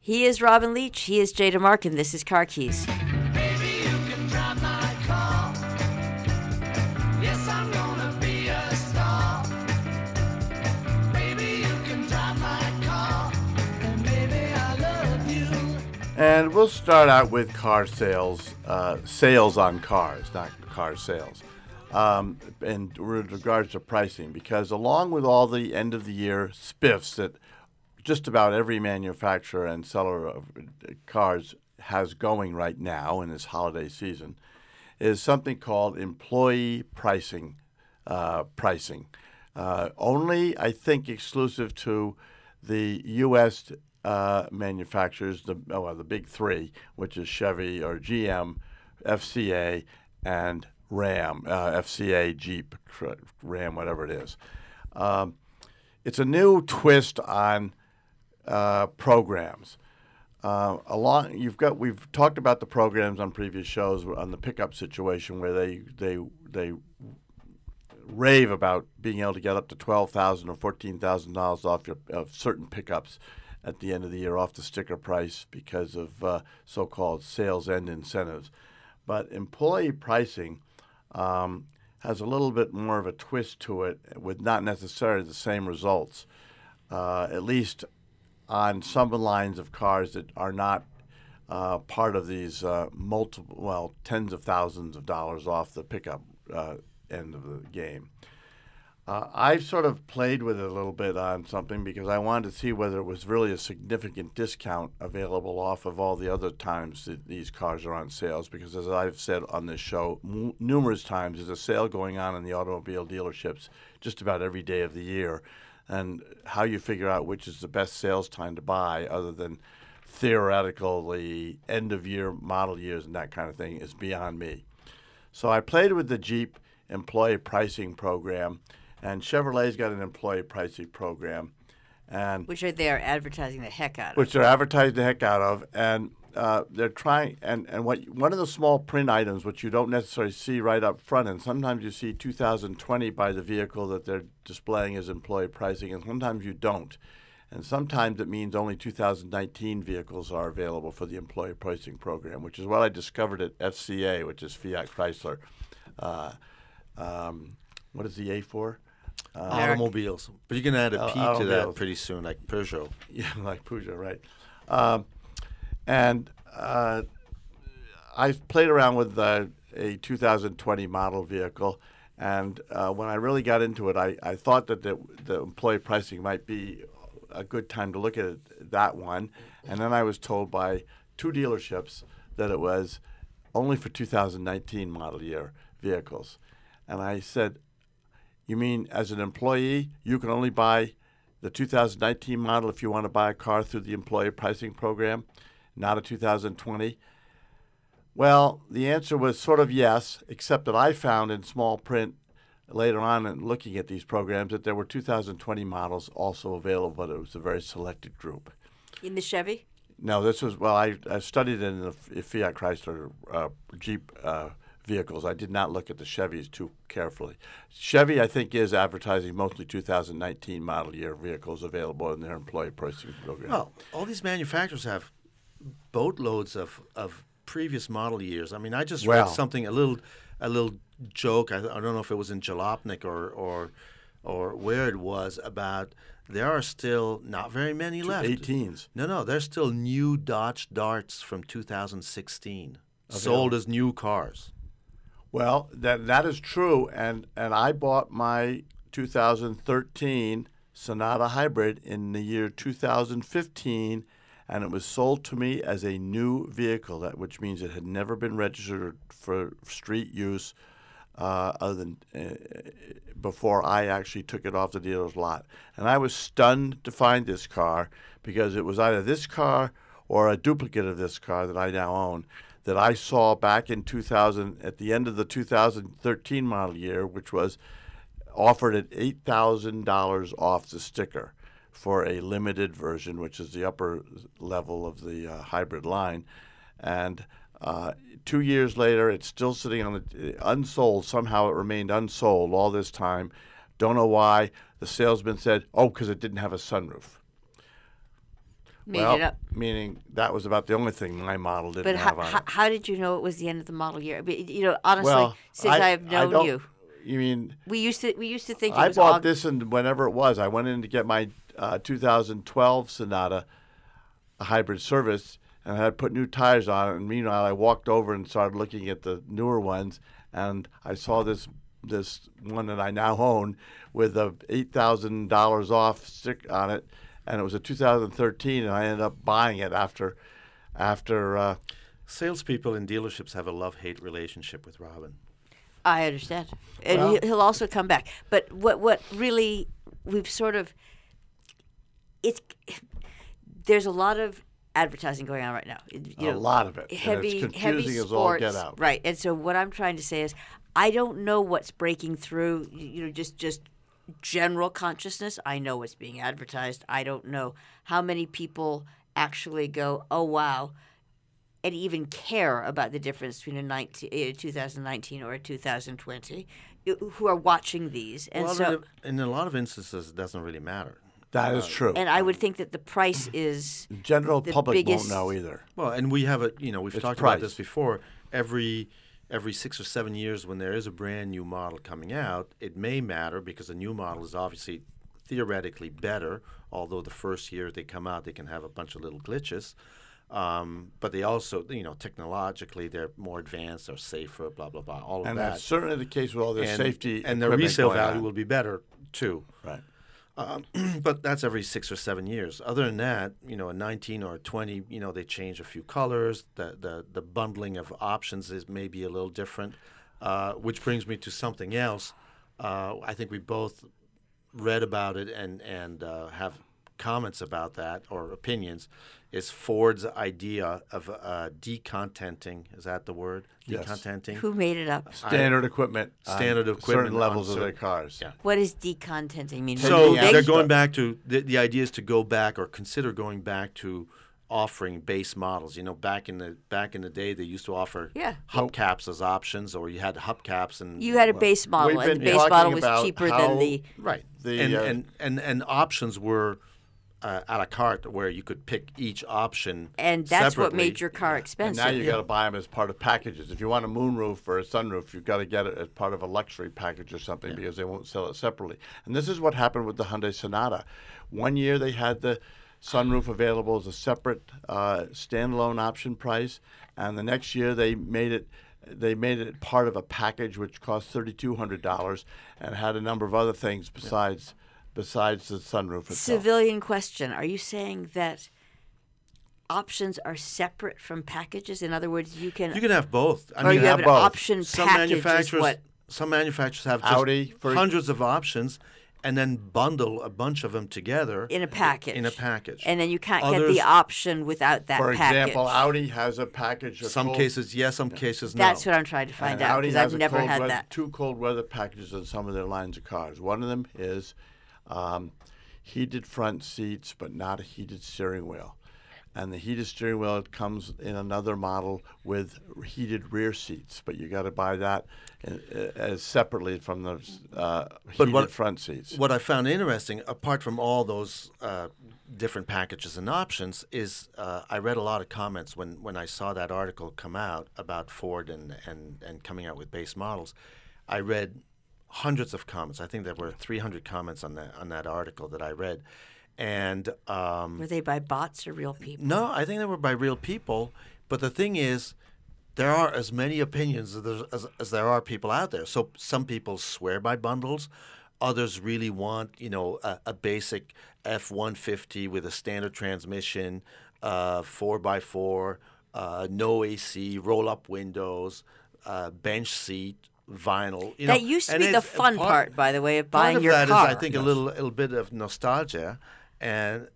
He is Robin Leach. He is Jay DeMark, and this is Car Keys. Baby, you can drive my car. Yes, I'm gonna be a star. Baby, you can drive my car. And baby, I love you. And we'll start out with car sales, sales on cars, not car sales, in regards to pricing, because along with all the end-of-the-year spiffs that just about every manufacturer and seller of cars has going right now in this holiday season, is something called employee pricing. Only, I think, exclusive to the U.S. Manufacturers, the big three, which is Chevy or GM, FCA, and Ram, FCA, Jeep, Ram, whatever it is. It's a new twist on programs. We've talked about the programs on previous shows on the pickup situation where they rave about being able to get up to $12,000 or $14,000 off of certain pickups at the end of the year off the sticker price because of so-called sales end incentives. But employee pricing has a little bit more of a twist to it with not necessarily the same results, at least on some lines of cars that are not part of these tens of thousands of dollars off the pickup end of the game. I've sort of played with it a little bit on something because I wanted to see whether it was really a significant discount available off of all the other times that these cars are on sales, because as I've said on this show numerous times, there's a sale going on in the automobile dealerships just about every day of the year. And how you figure out which is the best sales time to buy, other than theoretically end-of-year model years and that kind of thing, is beyond me. So I played with the Jeep employee pricing program, and Chevrolet's got an employee pricing program, and Which they are advertising the heck out of. which they're advertising the heck out of, and they're trying. And one of the small print items, which you don't necessarily see right up front, and sometimes you see 2020 by the vehicle that they're displaying as employee pricing, and sometimes you don't. And sometimes it means only 2019 vehicles are available for the employee pricing program, which is what I discovered at FCA, which is Fiat Chrysler. What is the A for? Automobiles. But you can add a P to that automobiles. pretty soon, like Peugeot. Yeah, like Peugeot, right. And I played around with a 2020 model vehicle, and when I really got into it, I thought that the employee pricing might be a good time to look at that one. And then I was told by two dealerships that it was only for 2019 model year vehicles. And I said, you mean as an employee, you can only buy the 2019 model if you want to buy a car through the employee pricing program, not a 2020? Well, the answer was sort of yes, except that I found in small print later on in looking at these programs that there were 2020 models also available, but it was a very selected group. In the Chevy? No, this was, I studied it in the Fiat Chrysler Jeep vehicles. I did not look at the Chevys too carefully. Chevy, I think, is advertising mostly 2019 model year vehicles available in their employee pricing program. Well, all these manufacturers have boatloads of previous model years. I mean, I just read something, a little joke. I don't know if it was in Jalopnik or where it was, about there are still not very many left. 18s. No, there's still new Dodge Darts from 2016 sold as new cars. Well, that is true, and I bought my 2013 Sonata Hybrid in the year 2015, and it was sold to me as a new vehicle, which means it had never been registered for street use other than before I actually took it off the dealer's lot. And I was stunned to find this car, because it was either this car or a duplicate of this car that I now own that I saw back in 2000 at the end of the 2013 model year, which was offered at $8,000 off the sticker for a limited version, which is the upper level of the hybrid line. And 2 years later, it's still sitting on the unsold. Somehow it remained unsold all this time. Don't know why. The salesman said, because it didn't have a sunroof. Made well, it up. meaning that was about the only thing my model didn't But have on it. how did you know it was the end of the model year? I mean, honestly, Well, since I've known don't- you, You mean we used to think it I was bought this and whenever it was, I went in to get my 2012 Sonata, a hybrid service, and I had put new tires on it. And meanwhile, I walked over and started looking at the newer ones, and I saw this one that I now own with a $8,000 off stick on it, and it was a 2013, and I ended up buying it after. Salespeople in dealerships have a love-hate relationship with Robin. I understand, and Well- he'll also come back. But what really we've sort of there's a lot of advertising going on right now. A lot of it. And it's heavy confusing as sports, all get out. right? And so what I'm trying to say is, I don't know what's breaking through. Just general consciousness. I know what's being advertised. I don't know how many people actually go, oh wow, and even care about the difference between a 2019 or a 2020, who are watching these. And Well, so, in a lot of instances, it doesn't really matter. That is true. and I would think that the price is General the public biggest- won't know either. Well, and we have we've It's talked price. about this before. Every 6 or 7 years, when there is a brand new model coming out, it may matter because a new model is obviously theoretically better. Although the first year they come out, they can have a bunch of little glitches. But they also, technologically, they're more advanced, they're safer, blah blah blah, all of And that. that's certainly the case with all this safety and their equipment resale going value on. will be better too. Right. But that's every 6 or 7 years. Other than that, a 19 or a 20, they change a few colors. The bundling of options is maybe a little different, which brings me to something else. I think we both read about it and have comments about that or opinions. Is Ford's idea of decontenting? Is that the word? Yes. Decontenting. who made it up. Standard equipment. on Standard equipment Certain on levels of their certain- cars. Yeah. What does decontenting mean? So Taking they're extra. going back to the idea is to go back or consider going back to offering base models. Back in the day, they used to offer Yeah. hubcaps as options, or you had hubcaps and You had a base model, we've and the been base talking model was about cheaper how- than the. right. The, And options were a la carte, where you could pick each option. And that's what separately. made your car And expensive. now you got to buy them as part of packages. If you want a moonroof or a sunroof, you've got to get it as part of a luxury package or something because they won't sell it separately. And this is what happened with the Hyundai Sonata. One year they had the sunroof available as a separate standalone option price, and the next year they made it part of a package which cost $3,200 and had a number of other things besides the sunroof itself. Civilian question: are you saying that options are separate from packages? In other words, you can have both. I or mean, you have an both. option some package. Is manufacturers what some manufacturers have just Audi, for- hundreds of options and then bundle a bunch of them together in a package. And then you can't get Others- the option without that For package. example, Audi has a package. of some cold- cases yes, some cases no. That's what I'm trying to find And out Audi because has I've a never cold had weather, that. 2 cold weather packages on some of their lines of cars. One of them is heated front seats, but not a heated steering wheel. And the heated steering wheel comes in another model with heated rear seats, but you got to buy that as separately from the heated front seats. What I found interesting, apart from all those different packages and options, is I read a lot of comments when I saw that article come out about Ford and coming out with base models. I read hundreds of comments. I think there were 300 comments on that article that I read. And Were they by bots or real people? no, I think they were by real people. But the thing is, there are as many opinions as there are people out there. So some people swear by bundles. Others really want, a basic F-150 with a standard transmission, 4x4, no AC, roll-up windows, bench seat, vinyl. That used to be the fun part, by the way, of buying part your of that car. is, I think, a little bit of nostalgia, and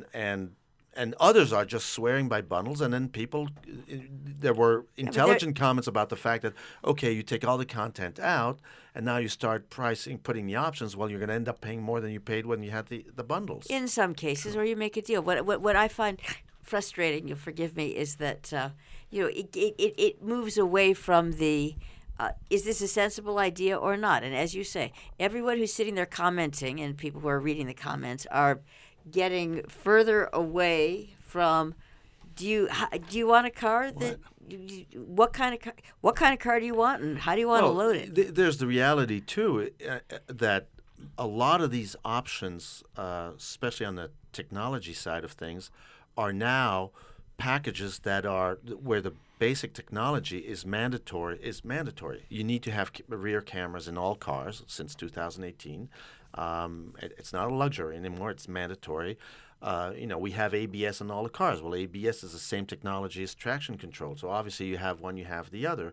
others are just swearing by bundles. And then people, there were intelligent comments about the fact that okay, you take all the content out, and now you start putting the options. Well, you're going to end up paying more than you paid when you had the bundles. In some cases, or you make a deal. What I find frustrating, you'll forgive me, is that it moves away from the. Is this a sensible idea or not? And as you say, everyone who's sitting there commenting and people who are reading the comments are getting further away from do you want a car that what kind of car do you want, and how do you want to load it? There's the reality too that a lot of these options, especially on the technology side of things, are now packages that are where the basic technology is mandatory. You need to have rear cameras in all cars since 2018. It's not a luxury anymore. It's mandatory. We have ABS in all the cars. Well, ABS is the same technology as traction control. So obviously you have one, you have the other.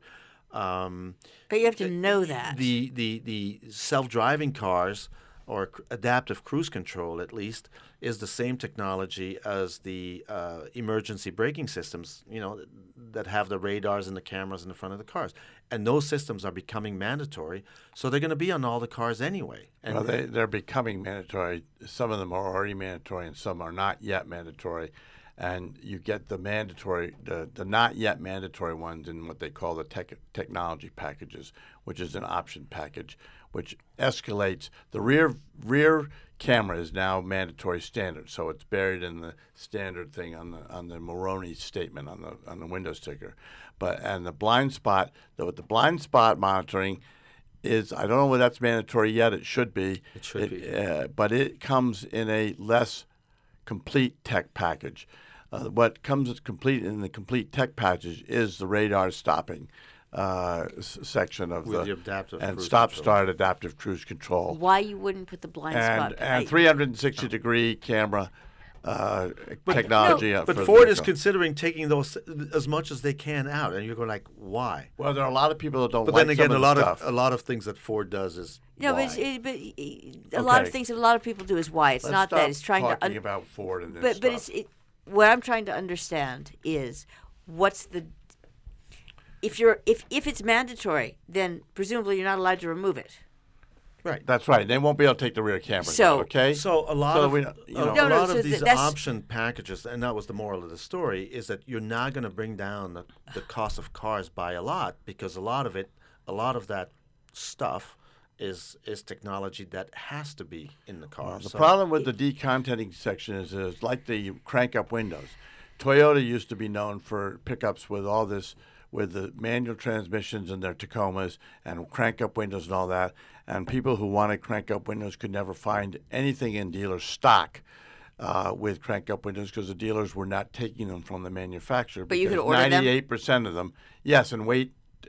But you have to know that. The self-driving cars or adaptive cruise control, at least, is the same technology as the emergency braking systems, that have the radars and the cameras in the front of the cars. And those systems are becoming mandatory, so they're going to be on all the cars anyway. And well, they're becoming mandatory. Some of them are already mandatory, and some are not yet mandatory. And you get the mandatory, the not yet mandatory ones in what they call the technology packages, which is an option package, which escalates. The rear camera is now mandatory standard, so it's buried in the standard thing on the Moroni statement on the window sticker. And the blind spot, with the blind spot monitoring, is I don't know whether that's mandatory yet. It should be. It should be. But it comes in a less complete tech package. What comes as complete in the complete tech package is the radar stopping section of the adaptive and cruise start adaptive cruise control. Why you wouldn't put the blind spot? And 360-degree camera technology. But Ford is considering taking those as much as they can out, and you're going like, why? Well, there are a lot of people that don't. But like then again, some a lot of things that Ford does is no, why. but a lot of things that a lot of people do is why. It's Let's not stop that. It's trying talking to about Ford and this but stuff. what I'm trying to understand is what's the if it's mandatory, then presumably you're not allowed to remove it. Right. That's right. They won't be able to take the rear camera. So- okay. So a lot of so these that's- option packages, and that was the moral of the story, is that you're not going to bring down the cost of cars by a lot, because a lot of that stuff is technology that has to be in the car. The problem with the decontenting section is like the crank-up windows. Toyota used to be known for pickups with all this, with the manual transmissions in their Tacomas and crank-up windows and all that. And people who wanted crank-up windows could never find anything in dealer stock with crank-up windows because the dealers were not taking them from the manufacturer. But you could order them? 98% of them, yes, and wait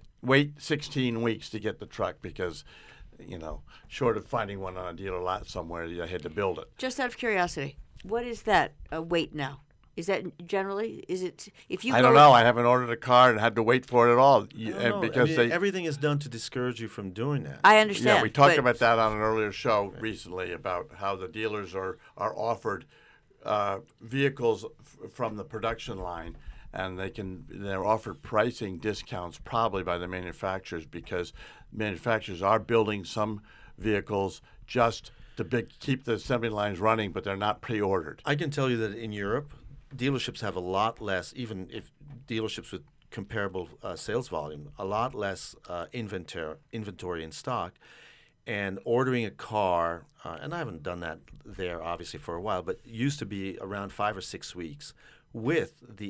16 weeks to get the truck because, short of finding one on a dealer lot somewhere, you had to build it. Just out of curiosity, what is that weight now? Is that generally? Is it if you? I don't know. I haven't ordered a car and had to wait for it at all because everything is done to discourage you from doing that. I understand. Yeah, we talked about that on an earlier show recently about how the dealers are offered vehicles from the production line, and they're offered pricing discounts probably by the manufacturers because manufacturers are building some vehicles just to keep the assembly lines running, but they're not pre-ordered. I can tell you that in Europe, dealerships have a lot less, even if dealerships with comparable sales volume, a lot less inventory in stock. And ordering a car, and I haven't done that there obviously for a while, but it used to be around 5 or 6 weeks with the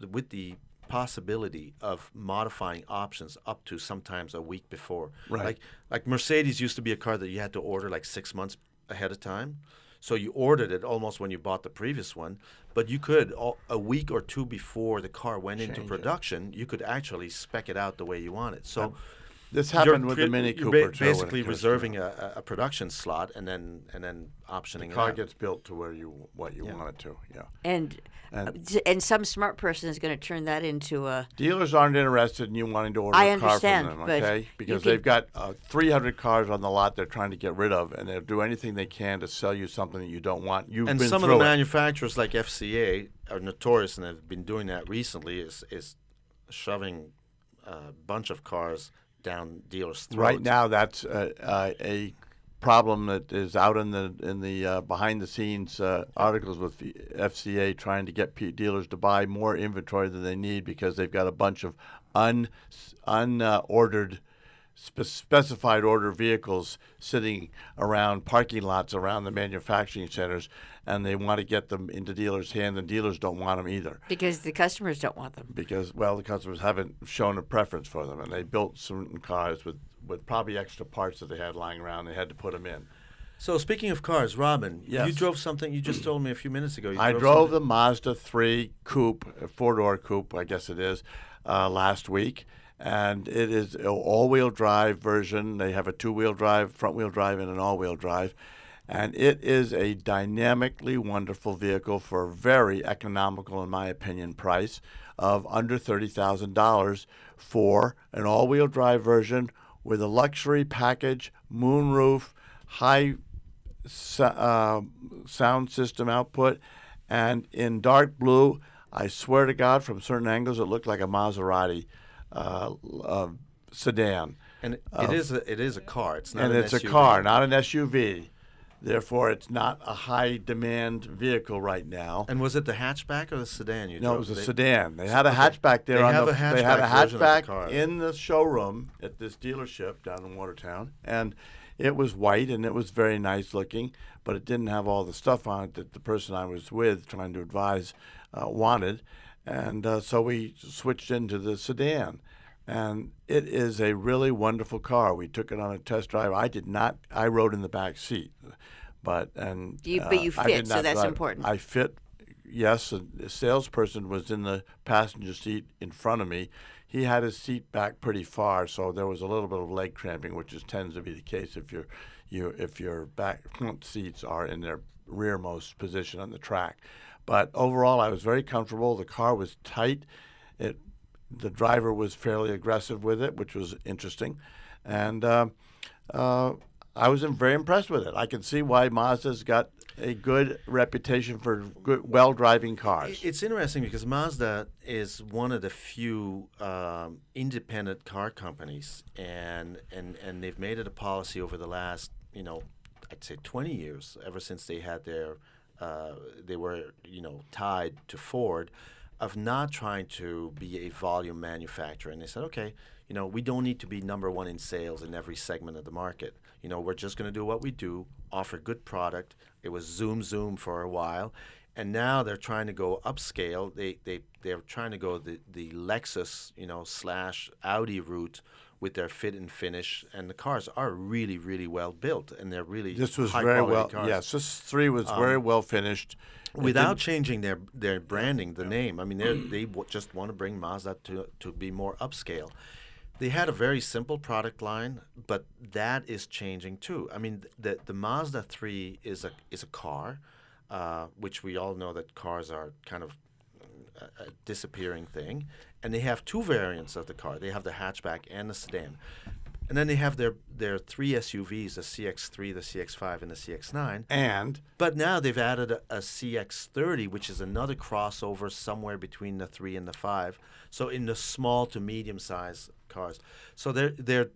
possibility of modifying options up to sometimes a week before. Right. Like Mercedes used to be a car that you had to order like 6 months ahead of time. So you ordered it almost when you bought the previous one, but you could, a week or two before the car went into production, you could actually spec it out the way you want it. So this happened with the Mini Cooper you're too. basically reserving a production slot and then optioning the car it out. gets built to what you want it to. Yeah. And some smart person is going to turn that into a. Dealers aren't interested in you wanting to order I a car understand, from them, but okay? Because they've got 300 cars on the lot they're trying to get rid of, and they'll do anything they can to sell you something that you don't want. And some of the manufacturers like FCA are notorious, and have been doing that recently, is shoving a bunch of cars down dealers' throats. Right now, that's a problem that is out in the behind the scenes articles with the FCA trying to get dealers to buy more inventory than they need because they've got a bunch of unordered specified order vehicles sitting around parking lots around the manufacturing centers, and they want to get them into dealers' hands, and dealers don't want them either. Because the customers don't want them. Because, well, the customers haven't shown a preference for them, and they built certain cars with probably extra parts that they had lying around. They had to put them in. So speaking of cars, Robin, Yes. you drove something. You just told me a few minutes ago. I drove the Mazda 3 coupe, a four-door coupe, I guess it is, last week. And it is an all-wheel drive version. They have a two-wheel drive, front-wheel drive, and an all-wheel drive. And it is a dynamically wonderful vehicle for a very economical, in my opinion, price of under $30,000 for an all-wheel drive version with a luxury package, moonroof, high sound system output, and in dark blue. I swear to God, from certain angles, it looked like a Maserati sedan. And it is a car. It's not And an it's SUV. a car, not an SUV. Therefore, it's not a high-demand vehicle right now. And was it the hatchback or the sedan you drove? No, it was a sedan. They had a hatchback there. They on have the, a They had a hatchback version of the hatchback car. in the showroom at this dealership down in Watertown, and it was white and it was very nice looking, but it didn't have all the stuff on it that the person I was with trying to advise wanted, and so we switched into the sedan. And it is a really wonderful car. We took it on a test drive. I did not. I rode in the back seat, but You I fit, did so not that's drive. important. I fit. Yes, the salesperson was in the passenger seat in front of me. He had his seat back pretty far, so there was a little bit of leg cramping, which tends to be the case if your front seats are in their rearmost position on the track. But overall, I was very comfortable. The car was tight. The driver was fairly aggressive with it, which was interesting, and I was very impressed with it. I can see why Mazda's got a good reputation for good, well-driving cars. It's interesting because Mazda is one of the few independent car companies, and they've made it a policy over the last, I'd say 20 years, ever since they had they were tied to Ford, of not trying to be a volume manufacturer. And they said, okay, we don't need to be number one in sales in every segment of the market. We're just going to do what we do, offer good product. It was Zoom for a while. And now they're trying to go upscale. They're trying to go the Lexus, / Audi route with their fit and finish. And the cars are really, really well built. And they're really This was high very quality well. cars. Yes, this 3 was very well finished. Without changing their branding, the name. I mean, they just want to bring Mazda to be more upscale. They had a very simple product line, but that is changing too. I mean, the Mazda 3 is a car, which we all know that cars are kind of a disappearing thing. And they have 2 variants of the car. They have the hatchback and the sedan. And then they have their 3 SUVs, the CX-3, the CX-5, and the CX-9. But now they've added a CX-30, which is another crossover somewhere between the 3 and the 5. So in the small to medium-sized cars. So they're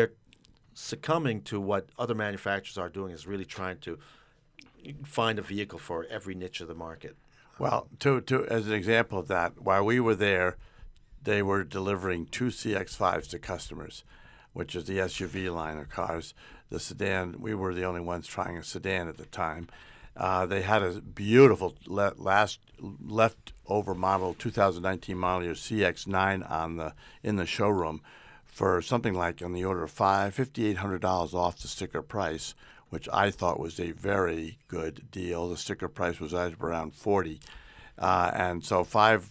succumbing to what other manufacturers are doing, is really trying to find a vehicle for every niche of the market. Well, as an example of that, while we were there, they were delivering 2 CX-5s to customers, which is the SUV line of cars. The sedan, we were the only ones trying a sedan at the time. They had a beautiful last leftover model, 2019 model year CX-9 in the showroom for something like on the order of $5,800 off the sticker price, which I thought was a very good deal. The sticker price was around $40,000. And so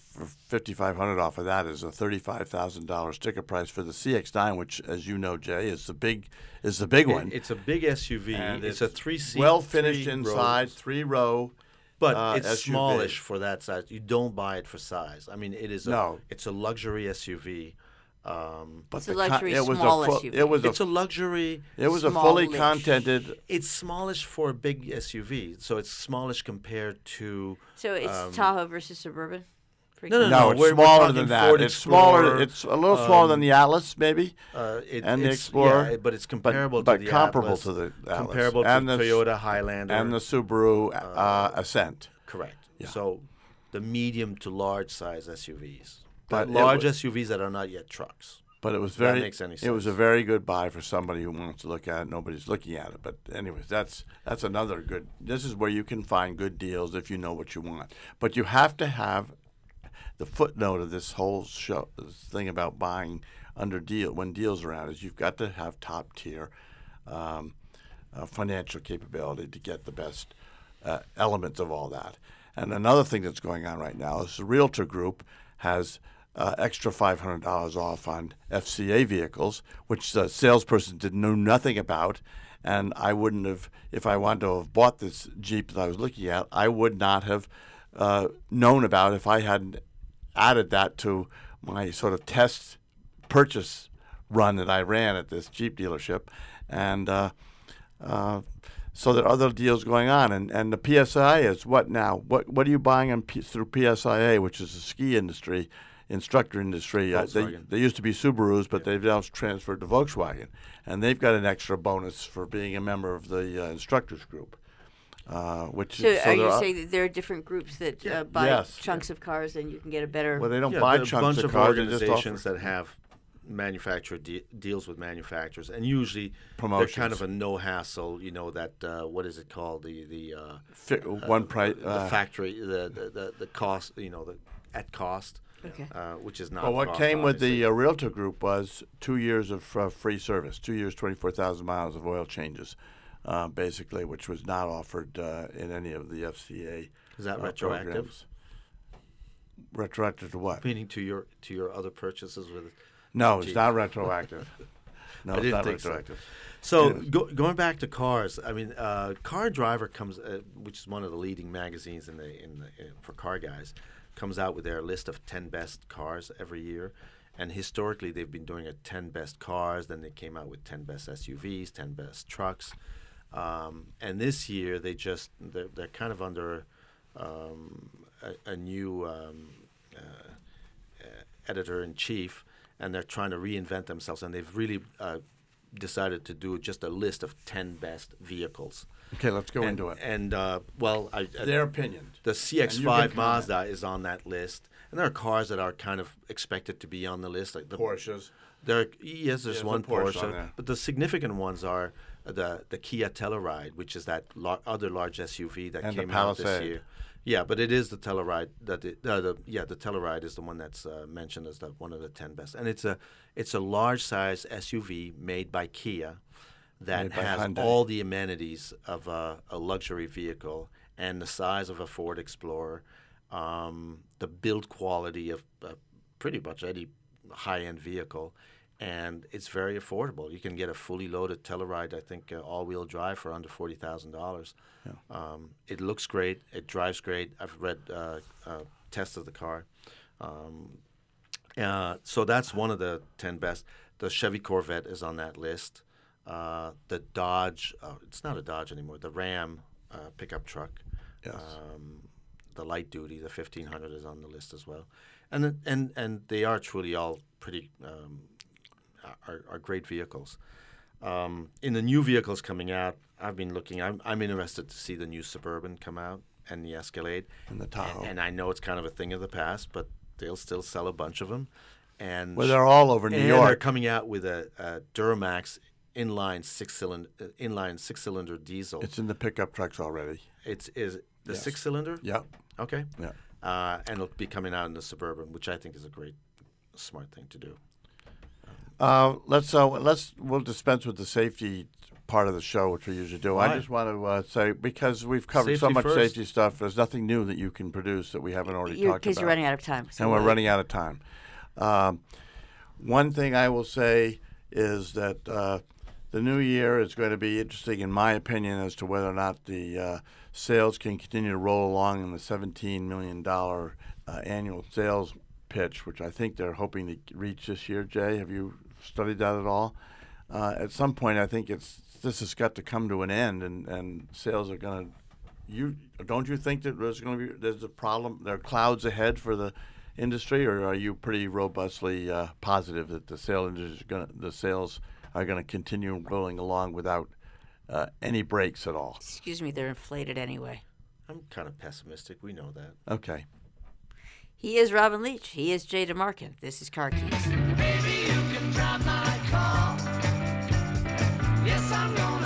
$5,500 off of that is a $35,000 sticker price for the CX-9, which, as you know, Jay, is the big one. It's a big SUV. And it's a 3-seat, well finished 3 inside, rows. 3-row. But it's SUV. smallish for that size. You don't buy it for size. I mean, it's a luxury SUV. But It's a luxury small SUV. It's a luxury. It was a fully smallish. contented. It's smallish for a big SUV, so it's smallish compared to. So it's Tahoe versus Suburban? For No, example? No, it's we're smaller talking than that. Ford It's smaller. Explorer, It's a little smaller than the Atlas, maybe, and the Explorer. Yeah, but it's comparable but to the comparable Atlas, to the Atlas. comparable and to the Toyota Highlander and the Subaru Ascent. Correct. Yeah. So, the medium to large size SUVs, But but large SUVs that are not yet trucks. But it was That very. makes any It was a sense. very good buy for somebody who wants to look at it. Nobody's looking at it. But anyways, that's another good. This is where you can find good deals if you know what you want. But you have to have the footnote of this whole show, this thing about buying under deal when deals are out, is you've got to have top tier financial capability to get the best elements of all that. And another thing that's going on right now is the Realtor Group has extra $500 off on FCA vehicles, which the salesperson know nothing about. And I wouldn't have, if I wanted to have bought this Jeep that I was looking at, I would not have known about if I hadn't added that to my sort of test purchase run that I ran at this Jeep dealership. And so there are other deals going on. And the PSIA is what now? What are you buying through PSIA, which is the ski industry, instructor industry? They used to be Subarus, but they've now transferred to Volkswagen. And they've got an extra bonus for being a member of the instructors group. Which So is, are you saying that there are different groups that buy Yes. chunks of cars and you can get a better... well, they don't Yeah, buy there are chunks a bunch of of cars. They just organizations offer. that have manufacturer deals with manufacturers, and usually Promotions. they're kind of a no hassle. You know that what is it called? The One price. the factory the cost. You know, the at cost. Okay. Which is not. Well, what cost, came with obviously. the Realtor Group was 2 years of free service, 2 years, 24,000 miles of oil changes, basically, which was not offered in any of the FCA. Is that retroactive? programs. Retroactive to what? Meaning to your other purchases with. No, it's Jeep. not retroactive. No, I it's didn't not think so. retroactive. So going back to cars, I mean, Car Driver comes, which is one of the leading magazines for car guys, comes out with their list of 10 best cars every year, and historically they've been doing 10 best cars. Then they came out with 10 best SUVs, 10 best trucks, and this year they're kind of under a new editor in chief. And they're trying to reinvent themselves, and they've really decided to do just a list of 10 best vehicles. Okay, let's go into it. And Their opinion. the And you can CX-5 comment. Mazda is on that list, and there are cars that are kind of expected to be on the list, like the Porsches. There's There's a one Porsche Porsche, on there. but the significant ones are the Kia Telluride, which is that other large SUV that And the came out this Palisade. year. Yeah, but it is the Telluride the Telluride is the one that's mentioned as one of the 10 best, and it's a large size SUV made by Kia that Made by has Hyundai. all the amenities of a luxury vehicle and the size of a Ford Explorer, the build quality of pretty much any high-end vehicle, and it's very affordable. You can get a fully loaded Telluride, I think, all-wheel drive for under $40,000. It looks great. It drives great. I've read tests of the car. So that's one of the 10 best. The Chevy Corvette is on that list. The Dodge, it's not a Dodge anymore, the Ram pickup truck. Yes. The light duty, the 1500 is on the list as well. And they are truly all pretty are great vehicles. In the new vehicles coming out, I've been looking. I'm interested to see the new Suburban come out and the Escalade And the Tahoe. And I know it's kind of a thing of the past, but they'll still sell a bunch of them. And Well, they're all over New and they're York. coming out with a Duramax inline six cylinder diesel. It's in the pickup trucks already. Is the Yes. 6-cylinder? Yep. Okay. Yeah. And it'll be coming out in the Suburban, which I think is a great, smart thing to do. We'll dispense with the safety part of the show, which we usually do. Why? I just want to say, because we've covered so Safety much first. safety stuff, there's nothing new that you can produce that we haven't already talked about. Because you're running out of time. So And we're we'll- running out of time. One thing I will say is that the new year is going to be interesting, in my opinion, as to whether or not the sales can continue to roll along in the $17 million annual sales pitch, which I think they're hoping to reach this year. Jay, have you studied that at all? At some point, I think this has got to come to an end, and sales are going to. Don't you think that there's a problem? There are clouds ahead for the industry, or are you pretty robustly positive that the sales are going to continue rolling along without any breaks at all? Excuse me, they're inflated anyway. I'm kind of pessimistic. We know that. Okay. He is Robin Leach. He is Jay DeMarkin. This is Car Keys. Baby, you can drive my car. Yes, I'm gonna